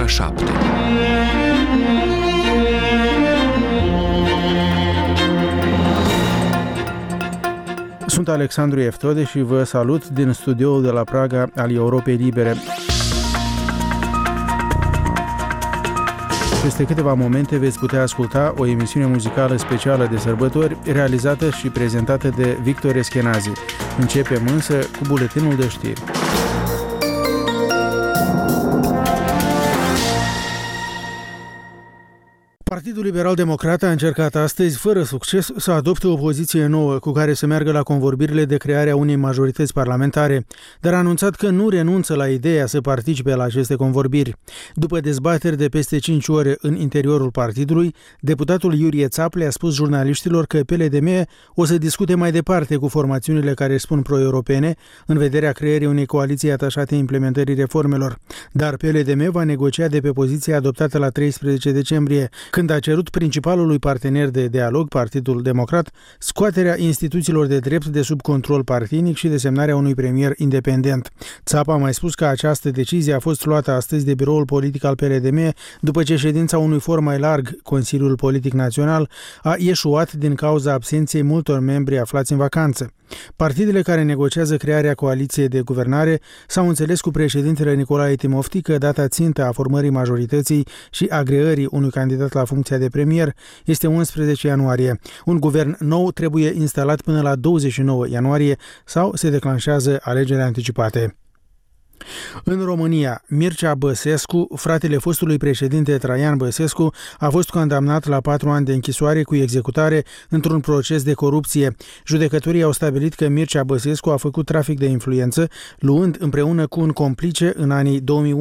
ora 7. Sunt Alexandru Eftode și vă salut din studioul de la Praga al Europei Libere. Peste câteva momente veți putea asculta o emisiune muzicală specială de sărbători, realizată și prezentată de Victor Eschenazi. Începem însă cu buletinul de știri. Partidul Liberal-Democrat a încercat astăzi, fără succes, să adopte o poziție nouă cu care să meargă la convorbirile de creare a unei majorități parlamentare, dar a anunțat că nu renunță la ideea să participe la aceste convorbiri. După dezbateri de peste 5 ore în interiorul partidului, deputatul Iurie Țaple a spus jurnaliștilor că PLDM o să discute mai departe cu formațiunile care își spun pro-europene în vederea creării unei coaliții atașate implementării reformelor. Dar PLDM va negocia de pe poziția adoptată la 13 decembrie, când a cerut principalului partener de dialog, Partidul Democrat, scoaterea instituțiilor de drept de sub control partinic și desemnarea unui premier independent. Țapa a mai spus că această decizie a fost luată astăzi de biroul politic al PLDM după ce ședința unui for mai larg, Consiliul Politic Național, a ieșuat din cauza absenței multor membri aflați în vacanță. Partidele care negociază crearea coaliției de guvernare s-au înțeles cu președintele Nicolae Timofti că data țintă a formării majorității și agreării unui candidat la funcția de premier este 11 ianuarie. Un guvern nou trebuie instalat până la 29 ianuarie sau se declanșează alegeri anticipate. În România, Mircea Băsescu, fratele fostului președinte Traian Băsescu, a fost condamnat la 4 ani de închisoare cu executare într-un proces de corupție. Judecătorii au stabilit că Mircea Băsescu a făcut trafic de influență, luând împreună cu un complice în anii 2011-2012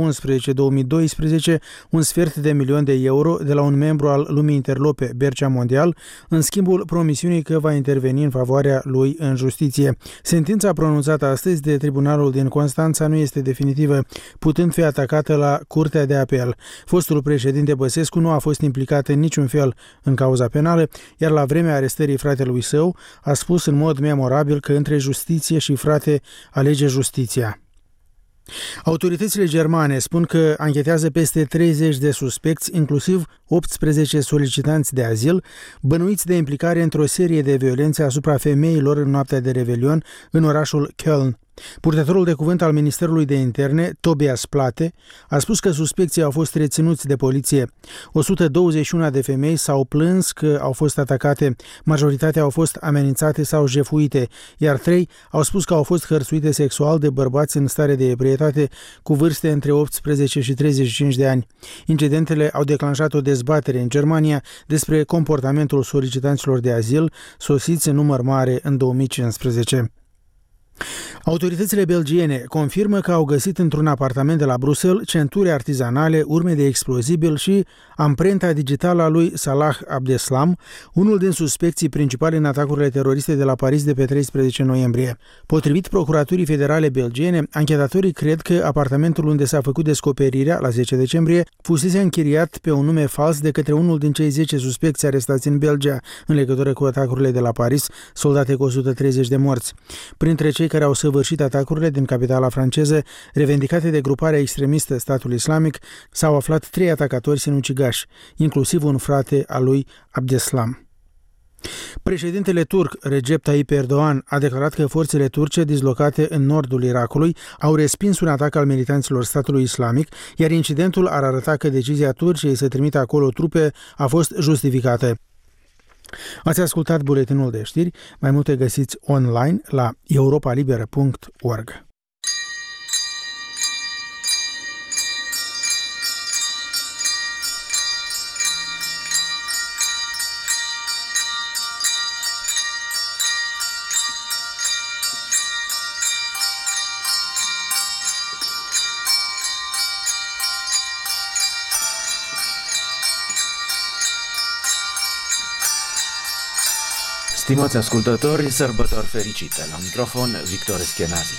un sfert de milion de euro de la un membru al lumii interlope, Bercea Mondial, în schimbul promisiunii că va interveni în favoarea lui în justiție. Sentința pronunțată astăzi de Tribunalul din Constanța nu este definitivă, putând fi atacată la Curtea de Apel. Fostul președinte Băsescu nu a fost implicat în niciun fel în cauza penală, iar la vremea arestării fratelui său a spus în mod memorabil că între justiție și frate alege justiția. Autoritățile germane spun că anchetează peste 30 de suspecți, inclusiv 18 solicitanți de azil, bănuiți de implicare într-o serie de violențe asupra femeilor în noaptea de Revelion în orașul Köln. Purtătorul de cuvânt al Ministerului de Interne, Tobias Plate, a spus că suspecții au fost reținuți de poliție. 121 de femei s-au plâns că au fost atacate, majoritatea au fost amenințate sau jefuite, iar 3 au spus că au fost hărțuite sexual de bărbați în stare de ebrietate cu vârste între 18 și 35 de ani. Incidentele au declanșat o dezbatere în Germania despre comportamentul solicitanților de azil sosiți în număr mare în 2015. Autoritățile belgiene confirmă că au găsit într-un apartament de la Bruxelles centuri artizanale, urme de explozibil și amprenta digitală a lui Salah Abdeslam, unul din suspecții principali în atacurile teroriste de la Paris de pe 13 noiembrie. Potrivit Procuraturii Federale belgiene, anchetatorii cred că apartamentul unde s-a făcut descoperirea, la 10 decembrie, fusese închiriat pe un nume fals de către unul din cei 10 suspecți arestați în Belgia în legătură cu atacurile de la Paris, soldate cu 130 de morți. Printre cei care au săvârșit atacurile din capitala franceză, revendicate de gruparea extremistă Statul Islamic, s-au aflat 3 atacatori sinucigași, inclusiv un frate al lui Abdeslam. Președintele turc Recep Tayyip Erdogan a declarat că forțele turce dislocate în nordul Irakului au respins un atac al militanților Statului Islamic, iar incidentul ar arăta că decizia Turciei să trimită acolo trupe a fost justificată. Ați ascultat buletinul de știri, mai multe găsiți online la europalibera.org. Stimați ascultători, sărbători fericite! La microfon, Victor Eschenazi.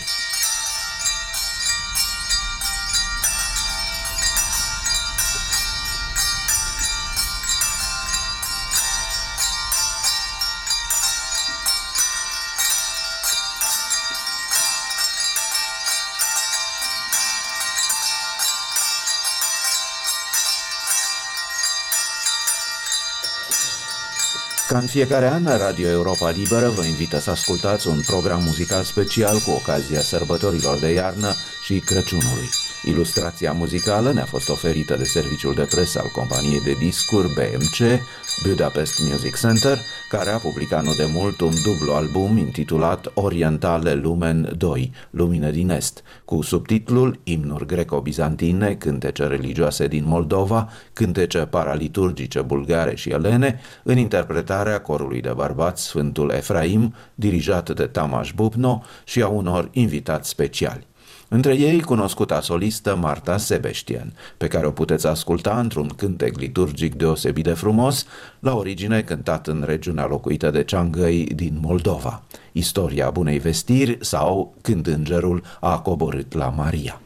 Ca în fiecare an, Radio Europa Liberă vă invită să ascultați un program muzical special cu ocazia sărbătorilor de iarnă și Crăciunului. Ilustrația muzicală ne-a fost oferită de serviciul de presă al companiei de discuri BMC, Budapest Music Center, care a publicat nu de mult un dublu album intitulat Orientale Lumen 2, Lumină din Est, cu subtitlul Imnuri greco-bizantine, cântece religioase din Moldova, cântece paraliturgice bulgare și elene, în interpretarea corului de bărbați Sfântul Efraim, dirijat de Tamas Bubno și a unor invitați speciali. Între ei, cunoscuta solistă Marta Sebeștian, pe care o puteți asculta într-un cântec liturgic deosebit de frumos, la origine cântat în regiunea locuită de Ceangăi din Moldova, Istoria Bunei Vestiri sau Când Îngerul a coborât la Maria.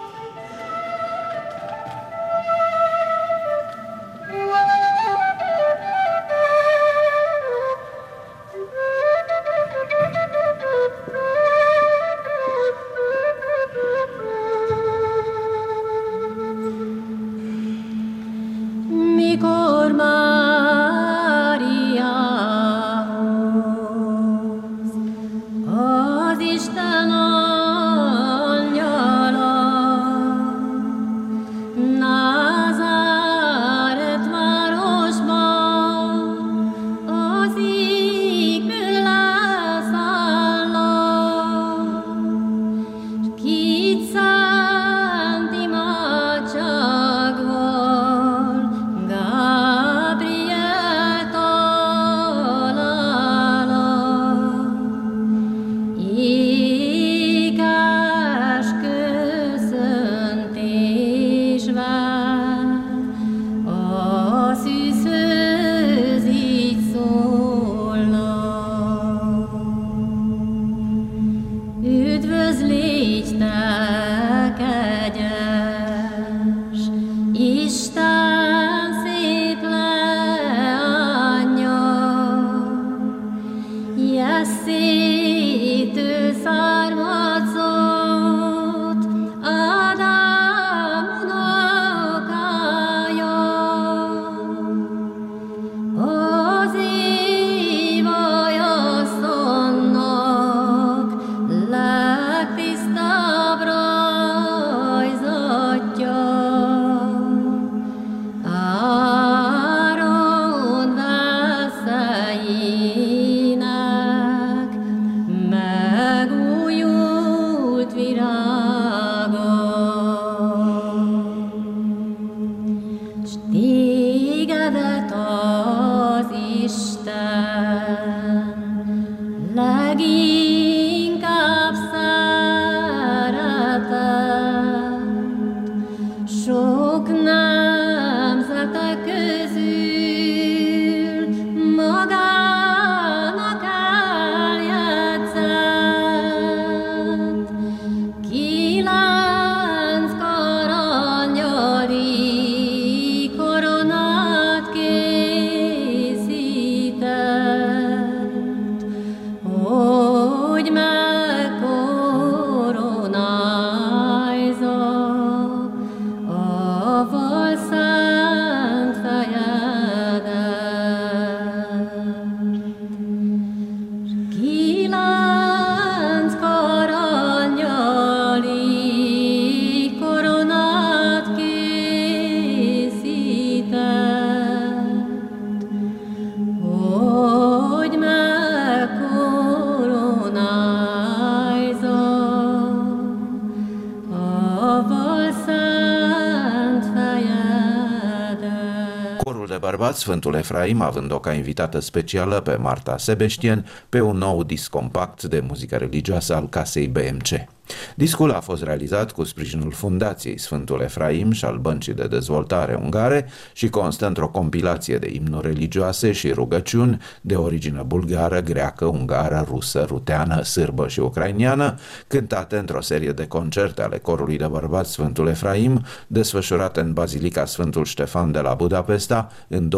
Sfântul Efraim, având-o ca invitată specială pe Marta Sebeștian pe un nou disc compact de muzică religioasă al casei BMC. Discul a fost realizat cu sprijinul Fundației Sfântul Efraim și al Băncii de Dezvoltare Ungare și constă într-o compilație de imnuri religioase și rugăciuni de origine bulgară, greacă, ungară, rusă, ruteană, sârbă și ucrainiană, cântate într-o serie de concerte ale corului de bărbați Sfântul Efraim, desfășurate în Bazilica Sfântul Ștefan de la Budapesta în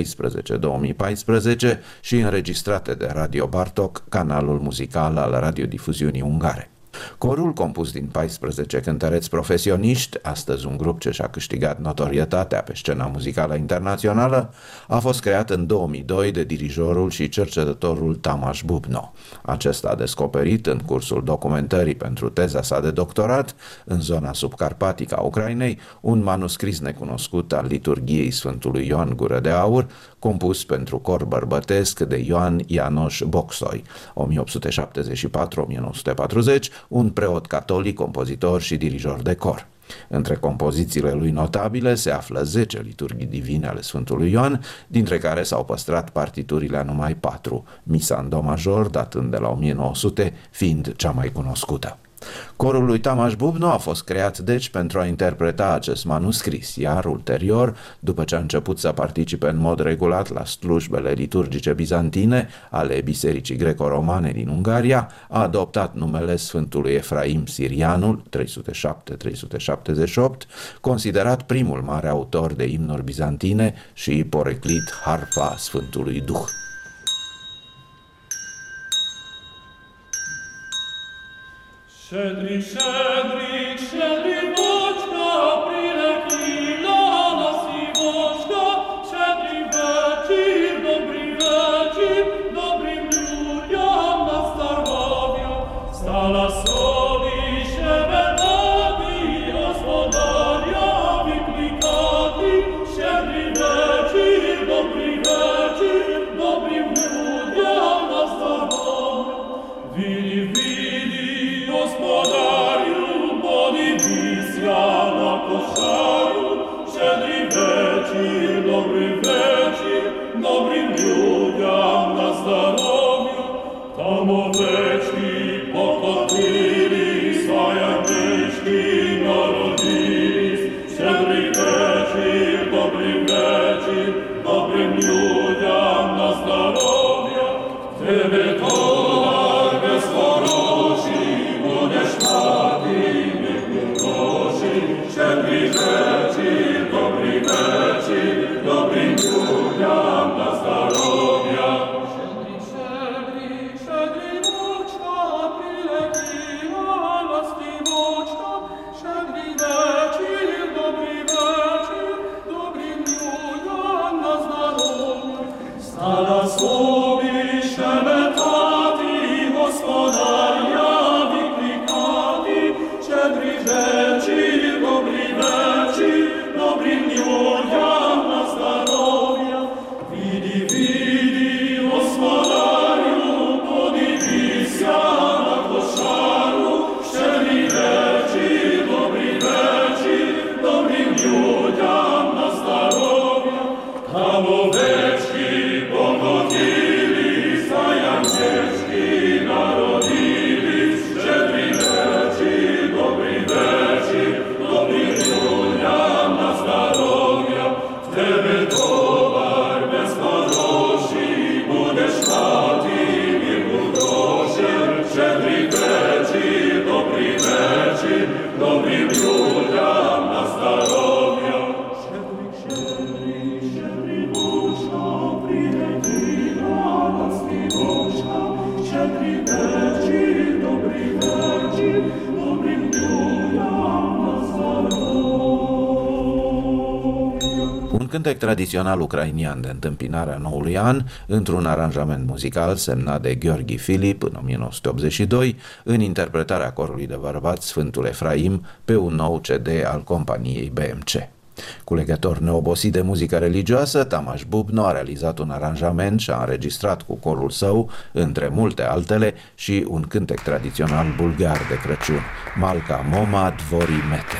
2013-2014 și înregistrate de Radio Bartok, canalul muzical al radiodifuziunii ungare. Corul, compus din 14 cântăreți profesioniști, astăzi un grup ce și-a câștigat notorietatea pe scena muzicală internațională, a fost creat în 2002 de dirijorul și cercetătorul Tamas Bubno. Acesta a descoperit în cursul documentării pentru teza sa de doctorat în zona subcarpatică a Ucrainei un manuscris necunoscut al liturghiei Sfântului Ioan Gură de Aur, compus pentru cor bărbătesc de Ioan Ianoș Bocsoi, 1874-1940, un preot catolic, compozitor și dirijor de cor. Între compozițiile lui notabile se află 10 liturghii divine ale Sfântului Ioan, dintre care s-au păstrat partiturile a numai 4, misa în do major, datând de la 1900, fiind cea mai cunoscută. Corul lui Tamas Bubno a fost creat deci pentru a interpreta acest manuscris, iar ulterior, după ce a început să participe în mod regulat la slujbele liturgice bizantine ale Bisericii Greco-Romane din Ungaria, a adoptat numele Sfântului Efraim Sirianul, 307-378, considerat primul mare autor de imnuri bizantine și poreclit harfa Sfântului Duh. Щедрик, щедрик, щедрик, бочка, прилетіла на сівочка, щедрий вечір, добрим людям на здоров'я, стала собі щебетати, господаря викликати, щедрий вечір, добрим людям на здоров'я. Господарю, подивися на кошару, щедрий вечір, добрим людям на здоров'я. Там овечки покотились, а ягнички народились. Щедрий вечір, добрим людям на здоров'я. Тебе товар безхороший, будеш мати мирні гроші. Щедрий вечір, добрим людям на здоров'я. Щедрий бочка, прилетіла на співочка. Щедрий вечір, добрим людям на здоров'я. Стала собі щебетати, господаря викликати. Щедрий вечір, добрим людям на здоров'я. Віди, господарю, подивися на кошару. Щедрий вечір, добрим людям на здоров'я. Там овечки покотились, а ягнячки народились. Щедрий вечір, добрим людям на здоров'я. В тебе товар безхороший, будеш мати мірку гроші. Щедрий вечір, добрим людям на здоров'я. Щедрий бочка, прилетіла на співочка. Щедрий вечір, добрим людям на здоров'я. Un cântec tradițional ucrainian de întâmpinare a noului an, într-un aranjament muzical semnat de Gheorghi Filip în 1982, în interpretarea corului de bărbați Sfântul Efraim pe un nou CD al companiei BMC. Culegător neobosit de muzică religioasă, Tamas Bubno a realizat un aranjament și a înregistrat cu corul său, între multe altele, și un cântec tradițional bulgar de Crăciun, Malca Moma Dvorii Mete.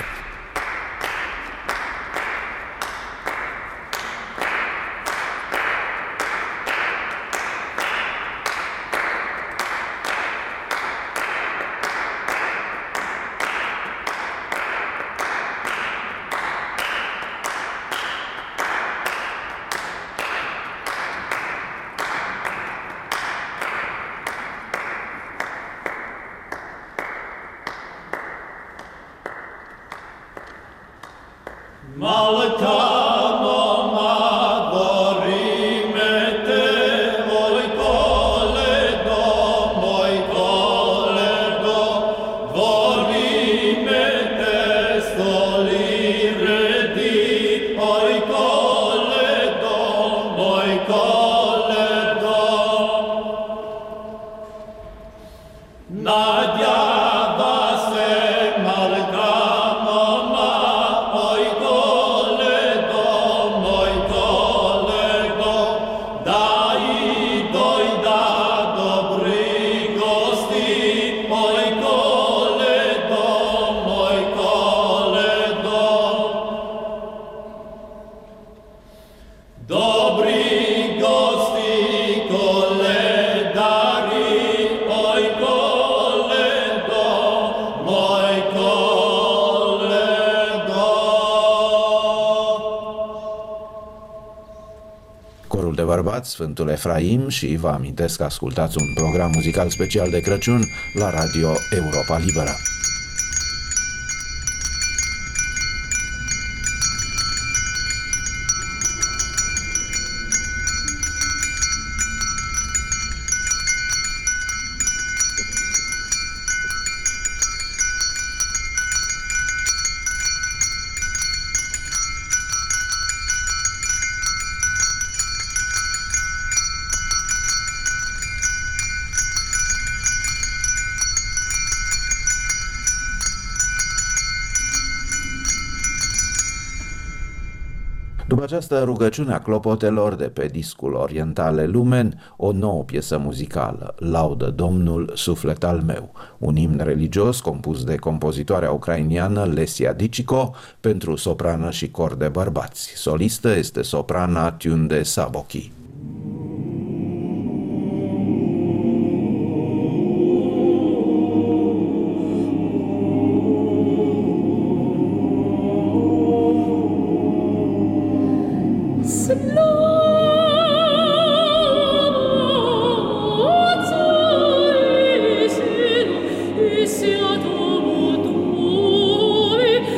Malca Moma Dvorii Mete, oi coledo, bărbați, Sfântul Efraim, și vă amintesc că ascultați un program muzical special de Crăciun la Radio Europa Liberă. După această rugăciune a clopotelor de pe discul Orientale Lumen, o nouă piesă muzicală, Laudă Domnul, suflet al meu, un imn religios compus de compozitoarea ucrainiană Lesia Dicico pentru soprană și cor de bărbați. Solistă este soprana Tunde Saboki.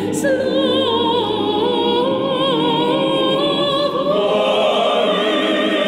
Slava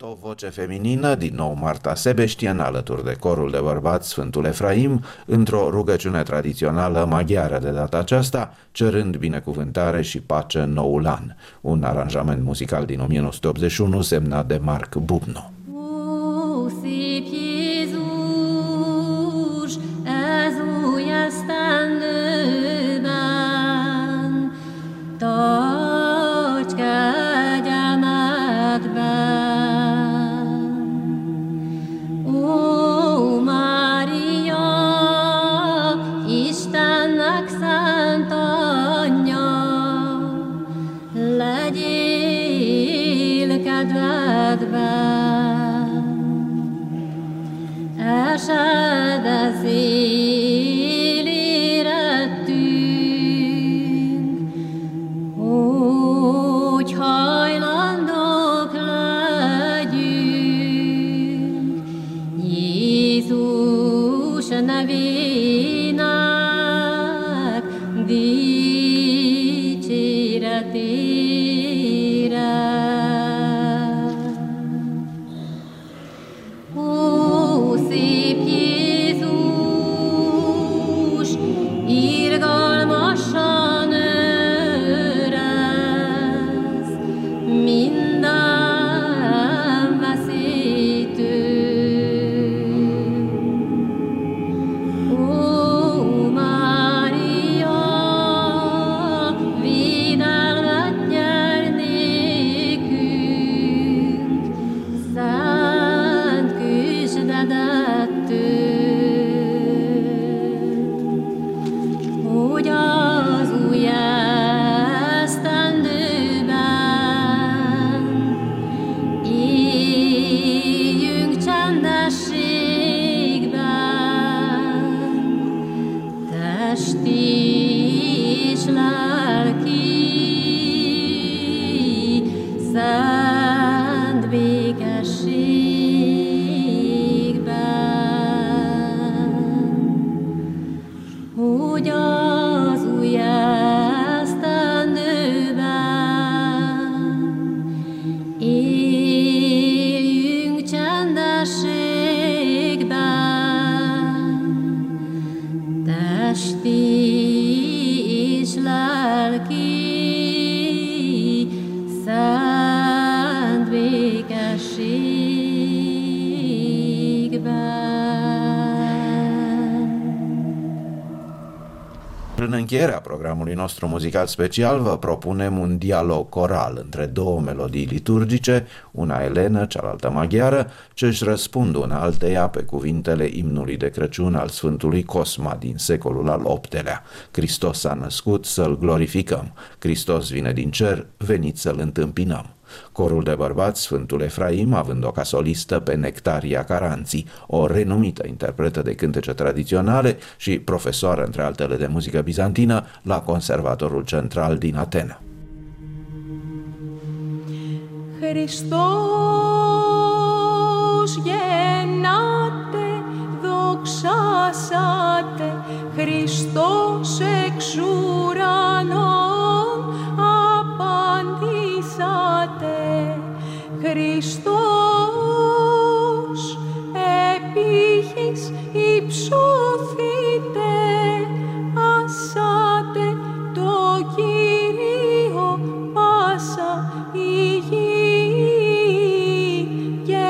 O voce feminină, din nou Marta Sebeștien, alături de corul de bărbați Sfântul Efraim, într-o rugăciune tradițională maghiară de data aceasta, cerând binecuvântare și pace în noul an. Un aranjament muzical din 1981 semnat de Marc Bubno. În încheierea programului nostru muzical special vă propunem un dialog coral între două melodii liturgice, una elenă, cealaltă maghiară, ce își răspund una alteia pe cuvintele imnului de Crăciun al Sfântului Cosma din secolul al VIII-lea. Hristos s-a născut, să-L glorificăm. Hristos vine din cer, veniți să-L întâmpinăm. Corul de bărbați Sfântul Efraim, având-o ca solistă pe Nectaria Caranții, o renumită interpretă de cântece tradiționale și profesoară, între altele, de muzică bizantină la Conservatorul Central din Atena. Χριστός γεννάτε, δοξάσατε, Χριστός εξ ουρανών απαντήσατε, Χριστός επίχης υψωθείτε, ασάτε το Κύριο πάσα η γη και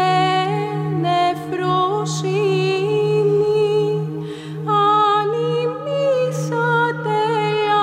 νεφροσύνη ανημίσατε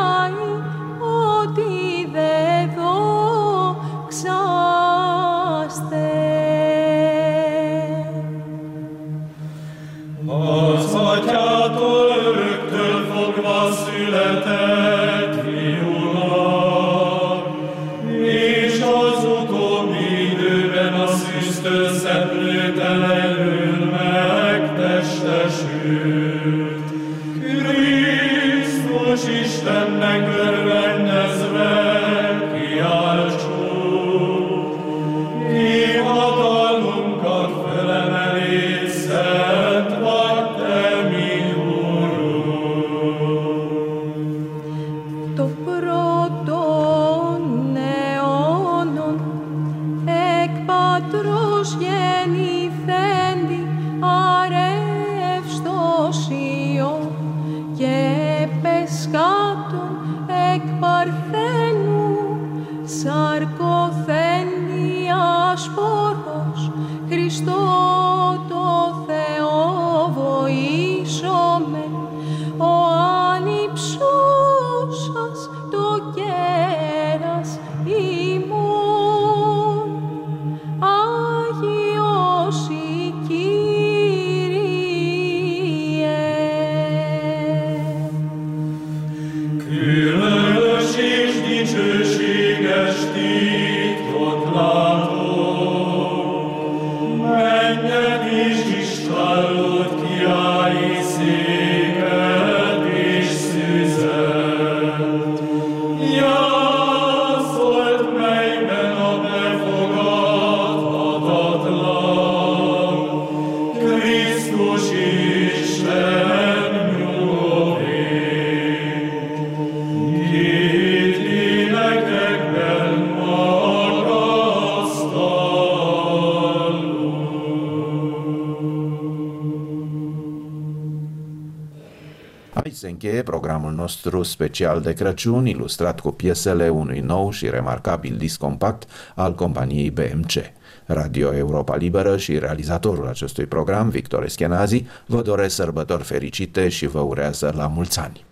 σαρκοθένια σπόρος, Χριστό το Θεό βοήσομεν, ο ανυψώσας το κέρας ημών, Άγιος η Κύριε. Kyrie și găștit tot latul, mene nici stalut chiar isică dich süßet. Ja, sollt mei benobe fogat hat lang, Christus ist Aici se încheie programul nostru special de Crăciun, ilustrat cu piesele unui nou și remarcabil disc compact al companiei BMC. Radio Europa Liberă și realizatorul acestui program, Victor Eschenazi, vă doresc sărbători fericite și vă urează la mulți ani.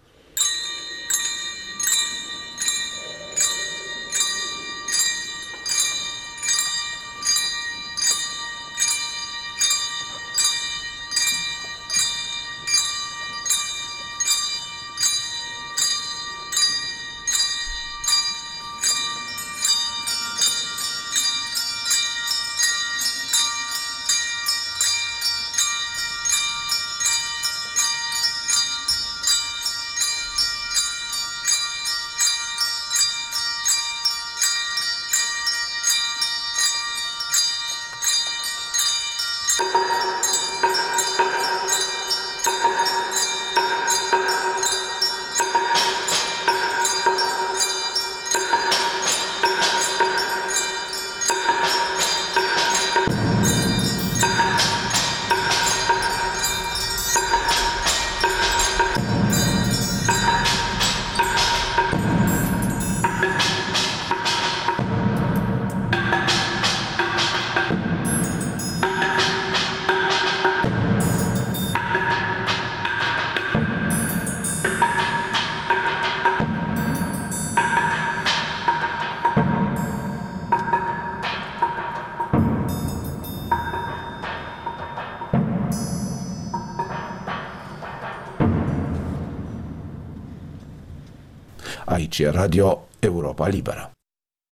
Aici e Radio Europa Liberă.